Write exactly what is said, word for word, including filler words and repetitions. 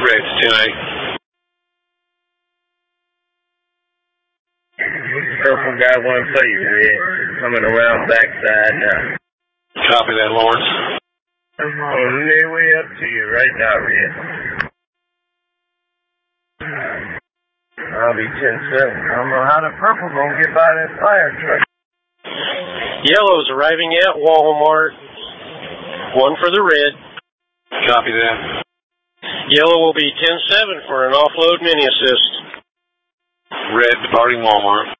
Red's ten eight. Purple got one for you, Red. Coming around backside now. Copy that, Lawrence. I'm on their way up to you right now, Red. I'll be ten seven. I don't know how the purple gonna get by that fire truck. Yellow's arriving at Walmart. One for the red. Copy that. Yellow will be ten seven for an offload mini assist. Red departing Walmart.